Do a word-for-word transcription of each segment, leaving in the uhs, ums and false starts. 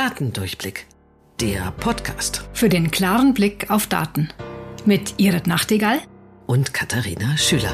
Datendurchblick, der Podcast. Für den klaren Blick auf Daten. Mit Irit Nachtigall und Katharina Schüler.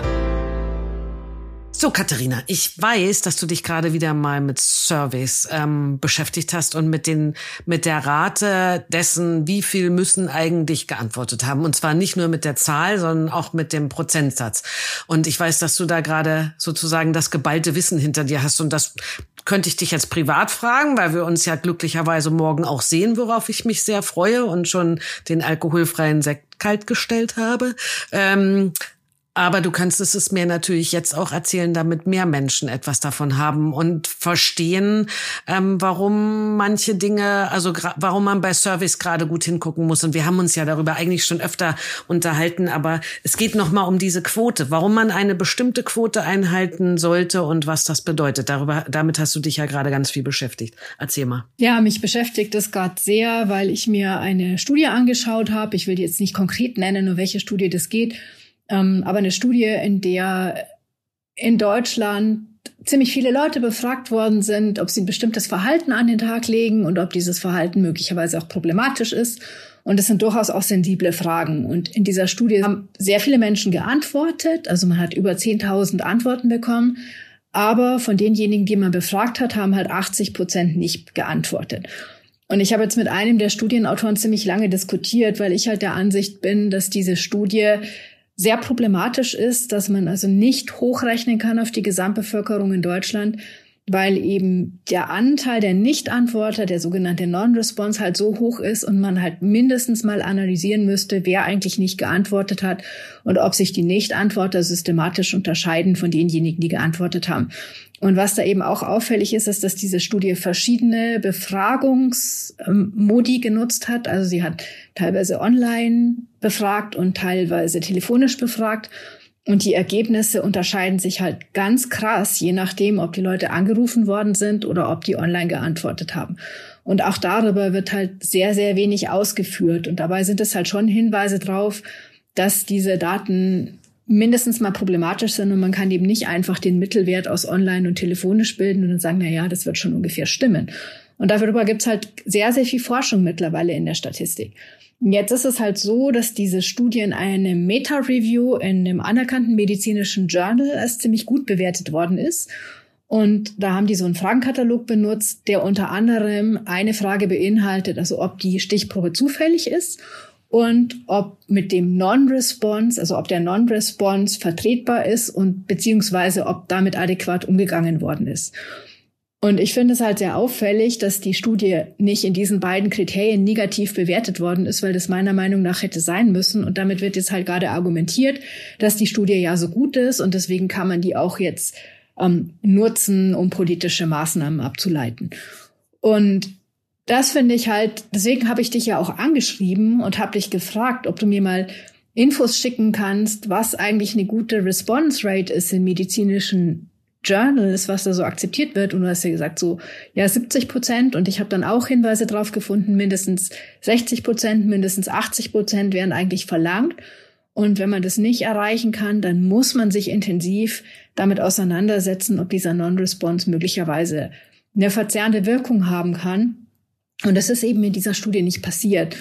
So, Katharina, ich weiß, dass du dich gerade wieder mal mit Surveys ähm, beschäftigt hast und mit den mit der Rate dessen, wie viel müssen eigentlich geantwortet haben. Und zwar nicht nur mit der Zahl, sondern auch mit dem Prozentsatz. Und ich weiß, dass du da gerade sozusagen das geballte Wissen hinter dir hast. Und das könnte ich dich jetzt privat fragen, weil wir uns ja glücklicherweise morgen auch sehen, worauf ich mich sehr freue und schon den alkoholfreien Sekt kalt gestellt habe. Ähm, Aber du kannst es mir natürlich jetzt auch erzählen, damit mehr Menschen etwas davon haben und verstehen, ähm, warum manche Dinge, also gra- warum man bei Surveys gerade gut hingucken muss. Und wir haben uns ja darüber eigentlich schon öfter unterhalten, aber es geht nochmal um diese Quote, warum man eine bestimmte Quote einhalten sollte und was das bedeutet. Darüber, damit hast du dich ja gerade ganz viel beschäftigt. Erzähl mal. Ja, mich beschäftigt das gerade sehr, weil ich mir eine Studie angeschaut habe. Ich will die jetzt nicht konkret nennen, um welche Studie das geht. Ähm, aber eine Studie, in der in Deutschland ziemlich viele Leute befragt worden sind, ob sie ein bestimmtes Verhalten an den Tag legen und ob dieses Verhalten möglicherweise auch problematisch ist. Und es sind durchaus auch sensible Fragen. Und in dieser Studie haben sehr viele Menschen geantwortet. Also man hat über zehntausend Antworten bekommen. Aber von denjenigen, die man befragt hat, haben halt achtzig Prozent nicht geantwortet. Und ich habe jetzt mit einem der Studienautoren ziemlich lange diskutiert, weil ich halt der Ansicht bin, dass diese Studie sehr problematisch ist, dass man also nicht hochrechnen kann auf die Gesamtbevölkerung in Deutschland, weil eben der Anteil der Nichtantworter, der sogenannte Non-Response, halt so hoch ist und man halt mindestens mal analysieren müsste, wer eigentlich nicht geantwortet hat und ob sich die Nichtantworter systematisch unterscheiden von denjenigen, die geantwortet haben. Und was da eben auch auffällig ist, ist, dass diese Studie verschiedene Befragungsmodi genutzt hat. Also sie hat teilweise online befragt und teilweise telefonisch befragt. Und die Ergebnisse unterscheiden sich halt ganz krass, je nachdem, ob die Leute angerufen worden sind oder ob die online geantwortet haben. Und auch darüber wird halt sehr, sehr wenig ausgeführt. Und dabei sind es halt schon Hinweise drauf, dass diese Daten mindestens mal problematisch sind und man kann eben nicht einfach den Mittelwert aus online und telefonisch bilden und dann sagen, na ja, das wird schon ungefähr stimmen. Und darüber gibt's halt sehr, sehr viel Forschung mittlerweile in der Statistik. Jetzt ist es halt so, dass diese Studie in einem Meta-Review in einem anerkannten medizinischen Journal als ziemlich gut bewertet worden ist. Und da haben die so einen Fragenkatalog benutzt, der unter anderem eine Frage beinhaltet, also ob die Stichprobe zufällig ist und ob mit dem Non-Response, also ob der Non-Response vertretbar ist und beziehungsweise ob damit adäquat umgegangen worden ist. Und ich finde es halt sehr auffällig, dass die Studie nicht in diesen beiden Kriterien negativ bewertet worden ist, weil das meiner Meinung nach hätte sein müssen. Und damit wird jetzt halt gerade argumentiert, dass die Studie ja so gut ist und deswegen kann man die auch jetzt ähm, nutzen, um politische Maßnahmen abzuleiten. Und das finde ich halt, deswegen habe ich dich ja auch angeschrieben und habe dich gefragt, ob du mir mal Infos schicken kannst, was eigentlich eine gute Response Rate ist in medizinischen Journals, was da so akzeptiert wird. Und du hast ja gesagt, so, ja, siebzig Prozent. Und ich habe dann auch Hinweise drauf gefunden, mindestens sechzig Prozent, mindestens achtzig Prozent werden eigentlich verlangt. Und wenn man das nicht erreichen kann, dann muss man sich intensiv damit auseinandersetzen, ob dieser Non-Response möglicherweise eine verzerrende Wirkung haben kann. Und das ist eben in dieser Studie nicht passiert.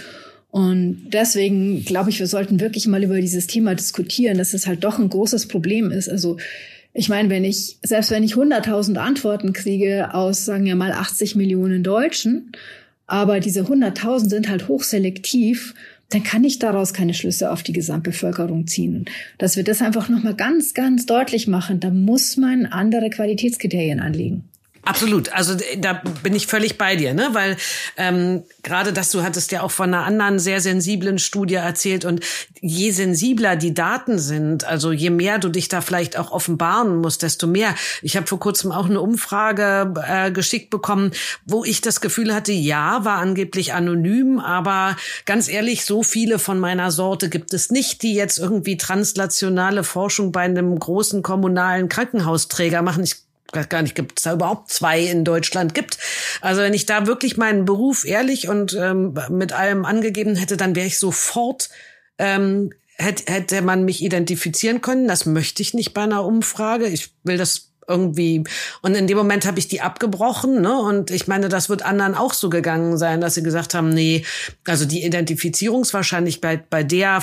Und deswegen glaube ich, wir sollten wirklich mal über dieses Thema diskutieren, dass es halt doch ein großes Problem ist. Also ich meine, wenn ich, selbst wenn ich hunderttausend Antworten kriege aus, sagen wir mal, achtzig Millionen Deutschen, aber diese hunderttausend sind halt hochselektiv, dann kann ich daraus keine Schlüsse auf die Gesamtbevölkerung ziehen. Dass wir das einfach nochmal ganz, ganz deutlich machen, da muss man andere Qualitätskriterien anlegen. Absolut, also da bin ich völlig bei dir, ne? Weil ähm, gerade das, du hattest ja auch von einer anderen sehr sensiblen Studie erzählt und je sensibler die Daten sind, also je mehr du dich da vielleicht auch offenbaren musst, desto mehr. Ich habe vor kurzem auch eine Umfrage äh, geschickt bekommen, wo ich das Gefühl hatte, ja, war angeblich anonym, aber ganz ehrlich, so viele von meiner Sorte gibt es nicht, die jetzt irgendwie translationale Forschung bei einem großen kommunalen Krankenhausträger machen. Ich Ich weiß gar nicht, gibt es da überhaupt zwei in Deutschland gibt. Also wenn ich da wirklich meinen Beruf ehrlich und ähm, mit allem angegeben hätte, dann wäre ich sofort, ähm, hätte, hätte man mich identifizieren können. Das möchte ich nicht bei einer Umfrage. Ich will das irgendwie. Und in dem Moment habe ich die abgebrochen, ne? Und ich meine, das wird anderen auch so gegangen sein, dass sie gesagt haben, nee, also die Identifizierungswahrscheinlichkeit bei der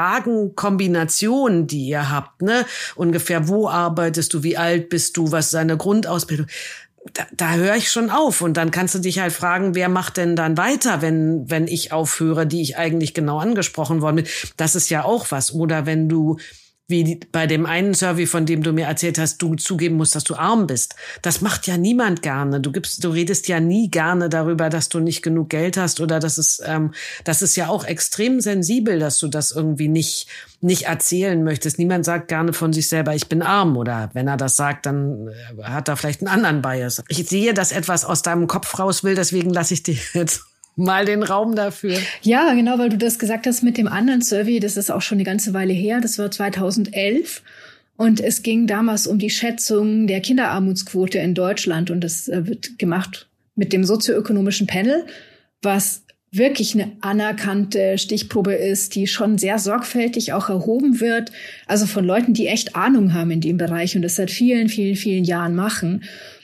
Fragenkombination, die ihr habt, ne? Ungefähr, wo arbeitest du, wie alt bist du, was ist deine Grundausbildung? Da, da höre ich schon auf. Und dann kannst du dich halt fragen, wer macht denn dann weiter, wenn, wenn ich aufhöre, die ich eigentlich genau angesprochen worden bin. Das ist ja auch was. Oder wenn du, wie bei dem einen Survey, von dem du mir erzählt hast, du zugeben musst, dass du arm bist. Das macht ja niemand gerne. Du gibst, du redest ja nie gerne darüber, dass du nicht genug Geld hast oder dass es, ähm, das ist ja auch extrem sensibel, dass du das irgendwie nicht, nicht erzählen möchtest. Niemand sagt gerne von sich selber, ich bin arm, oder wenn er das sagt, dann hat er vielleicht einen anderen Bias. Ich sehe, dass etwas aus deinem Kopf raus will, deswegen lasse ich dir jetzt mal den Raum dafür. Ja, genau, weil du das gesagt hast mit dem anderen Survey, das ist auch schon eine ganze Weile her, das war zweitausendelf und es ging damals um die Schätzung der Kinderarmutsquote in Deutschland und das wird gemacht mit dem sozioökonomischen Panel, was wirklich eine anerkannte Stichprobe ist, die schon sehr sorgfältig auch erhoben wird, also von Leuten, die echt Ahnung haben in dem Bereich und das seit vielen, vielen, vielen Jahren machen.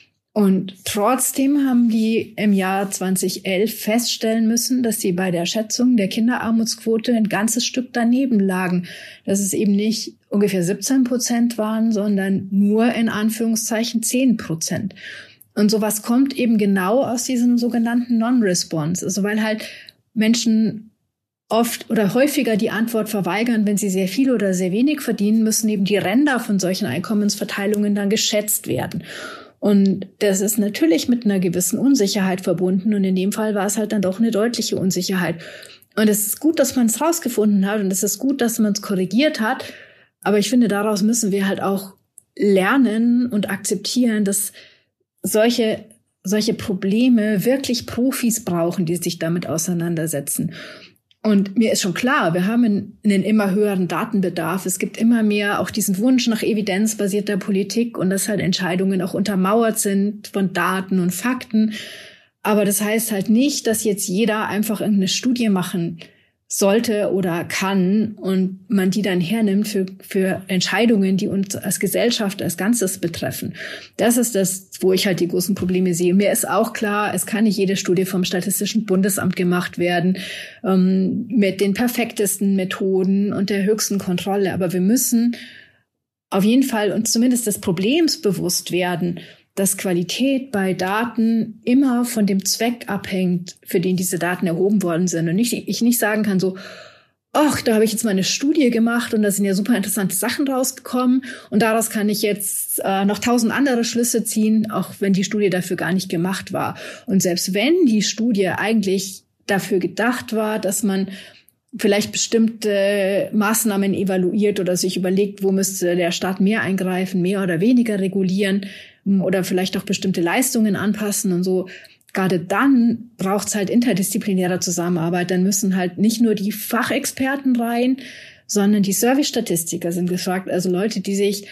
Und trotzdem haben die im Jahr zweitausendelf feststellen müssen, dass sie bei der Schätzung der Kinderarmutsquote ein ganzes Stück daneben lagen. Dass es eben nicht ungefähr siebzehn Prozent waren, sondern nur in Anführungszeichen zehn Prozent. Und sowas kommt eben genau aus diesem sogenannten Non-Response. Also weil halt Menschen oft oder häufiger die Antwort verweigern, wenn sie sehr viel oder sehr wenig verdienen, müssen eben die Ränder von solchen Einkommensverteilungen dann geschätzt werden. Und das ist natürlich mit einer gewissen Unsicherheit verbunden. Und in dem Fall war es halt dann doch eine deutliche Unsicherheit. Und es ist gut, dass man es rausgefunden hat. Und es ist gut, dass man es korrigiert hat. Aber ich finde, daraus müssen wir halt auch lernen und akzeptieren, dass solche, solche Probleme wirklich Profis brauchen, die sich damit auseinandersetzen. Und mir ist schon klar, wir haben einen, einen immer höheren Datenbedarf. Es gibt immer mehr auch diesen Wunsch nach evidenzbasierter Politik und dass halt Entscheidungen auch untermauert sind von Daten und Fakten. Aber das heißt halt nicht, dass jetzt jeder einfach irgendeine Studie machen sollte oder kann und man die dann hernimmt für, für Entscheidungen, die uns als Gesellschaft als Ganzes betreffen. Das ist das, wo ich halt die großen Probleme sehe. Mir ist auch klar, es kann nicht jede Studie vom Statistischen Bundesamt gemacht werden, ähm, mit den perfektesten Methoden und der höchsten Kontrolle. Aber wir müssen auf jeden Fall uns zumindest des Problems bewusst werden, dass Qualität bei Daten immer von dem Zweck abhängt, für den diese Daten erhoben worden sind. Und nicht, ich nicht sagen kann so, ach, da habe ich jetzt mal eine Studie gemacht und da sind ja super interessante Sachen rausgekommen und daraus kann ich jetzt äh, noch tausend andere Schlüsse ziehen, auch wenn die Studie dafür gar nicht gemacht war. Und selbst wenn die Studie eigentlich dafür gedacht war, dass man vielleicht bestimmte Maßnahmen evaluiert oder sich überlegt, wo müsste der Staat mehr eingreifen, mehr oder weniger regulieren oder vielleicht auch bestimmte Leistungen anpassen und so. Gerade dann braucht es halt interdisziplinäre Zusammenarbeit. Dann müssen halt nicht nur die Fachexperten rein, sondern die Service-Statistiker sind gefragt. Also Leute, die sich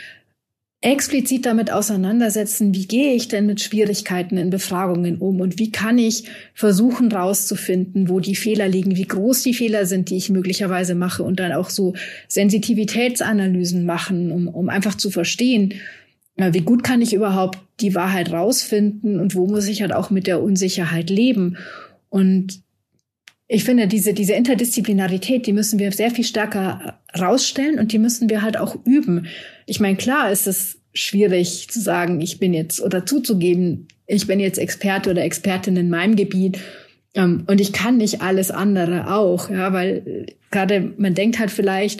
explizit damit auseinandersetzen, wie gehe ich denn mit Schwierigkeiten in Befragungen um und wie kann ich versuchen rauszufinden, wo die Fehler liegen, wie groß die Fehler sind, die ich möglicherweise mache und dann auch so Sensitivitätsanalysen machen, um, um einfach zu verstehen, wie gut kann ich überhaupt die Wahrheit rausfinden und wo muss ich halt auch mit der Unsicherheit leben. Und ich finde, diese, diese Interdisziplinarität, die müssen wir sehr viel stärker rausstellen und die müssen wir halt auch üben. Ich meine, klar ist es schwierig zu sagen, ich bin jetzt, oder zuzugeben, ich bin jetzt Experte oder Expertin in meinem Gebiet ähm, und ich kann nicht alles andere auch, ja, weil gerade man denkt halt vielleicht,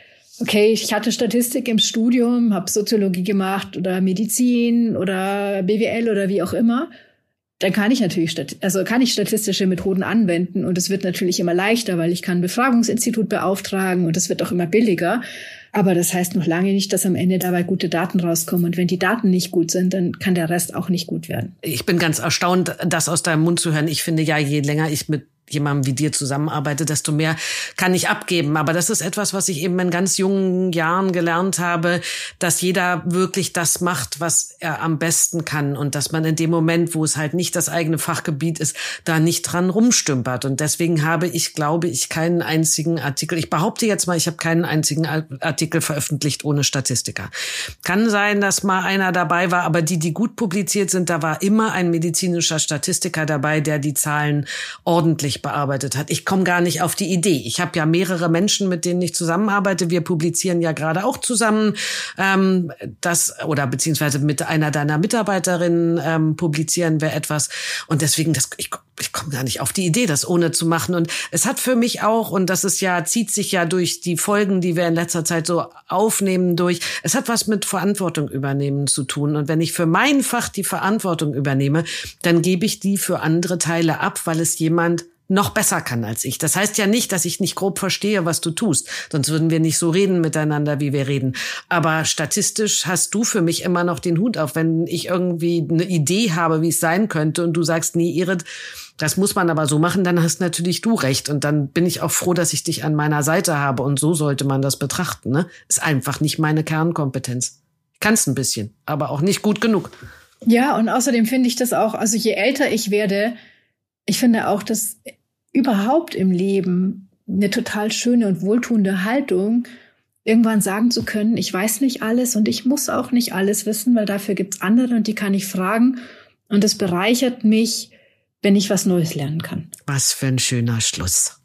okay, ich hatte Statistik im Studium, habe Soziologie gemacht oder Medizin oder B W L oder wie auch immer. Dann kann ich natürlich, also kann ich statistische Methoden anwenden und es wird natürlich immer leichter, weil ich kann ein Befragungsinstitut beauftragen und es wird auch immer billiger. Aber das heißt noch lange nicht, dass am Ende dabei gute Daten rauskommen. Und wenn die Daten nicht gut sind, dann kann der Rest auch nicht gut werden. Ich bin ganz erstaunt, das aus deinem Mund zu hören. Ich finde ja, je länger ich mit jemandem wie dir zusammenarbeite, desto mehr kann ich abgeben. Aber das ist etwas, was ich eben in ganz jungen Jahren gelernt habe, dass jeder wirklich das macht, was er am besten kann und dass man in dem Moment, wo es halt nicht das eigene Fachgebiet ist, da nicht dran rumstümpert. Und deswegen habe ich, glaube ich, keinen einzigen Artikel, ich behaupte jetzt mal, ich habe keinen einzigen Artikel veröffentlicht ohne Statistiker. Kann sein, dass mal einer dabei war, aber die, die gut publiziert sind, da war immer ein medizinischer Statistiker dabei, der die Zahlen ordentlich bearbeitet hat. Ich komme gar nicht auf die Idee. Ich habe ja mehrere Menschen, mit denen ich zusammenarbeite. Wir publizieren ja gerade auch zusammen ähm, das oder beziehungsweise mit einer deiner Mitarbeiterinnen ähm, publizieren wir etwas. Und deswegen, das, ich, ich komme gar nicht auf die Idee, das ohne zu machen. Und es hat für mich auch, und das ist ja, zieht sich ja durch die Folgen, die wir in letzter Zeit so aufnehmen, durch, es hat was mit Verantwortung übernehmen zu tun. Und wenn ich für mein Fach die Verantwortung übernehme, dann gebe ich die für andere Teile ab, weil es jemand noch besser kann als ich. Das heißt ja nicht, dass ich nicht grob verstehe, was du tust. Sonst würden wir nicht so reden miteinander, wie wir reden. Aber statistisch hast du für mich immer noch den Hut auf. Wenn ich irgendwie eine Idee habe, wie es sein könnte und du sagst, nee, Irit, das muss man aber so machen, dann hast natürlich du recht. Und dann bin ich auch froh, dass ich dich an meiner Seite habe. Und so sollte man das betrachten, ne? Ist einfach nicht meine Kernkompetenz. Ich kann's ein bisschen, aber auch nicht gut genug. Ja, und außerdem finde ich das auch, also je älter ich werde, ich finde auch, dass überhaupt im Leben eine total schöne und wohltuende Haltung, irgendwann sagen zu können, ich weiß nicht alles und ich muss auch nicht alles wissen, weil dafür gibt's andere und die kann ich fragen. Und es bereichert mich, wenn ich was Neues lernen kann. Was für ein schöner Schluss.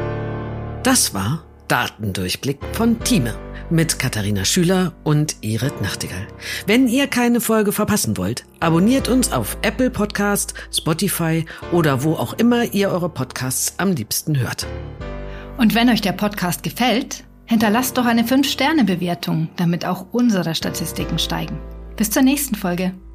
Das war Datendurchblick von Thieme mit Katharina Schüler und Irit Nachtigall. Wenn ihr keine Folge verpassen wollt, abonniert uns auf Apple Podcast, Spotify oder wo auch immer ihr eure Podcasts am liebsten hört. Und wenn euch der Podcast gefällt, hinterlasst doch eine fünf Sterne Bewertung, damit auch unsere Statistiken steigen. Bis zur nächsten Folge.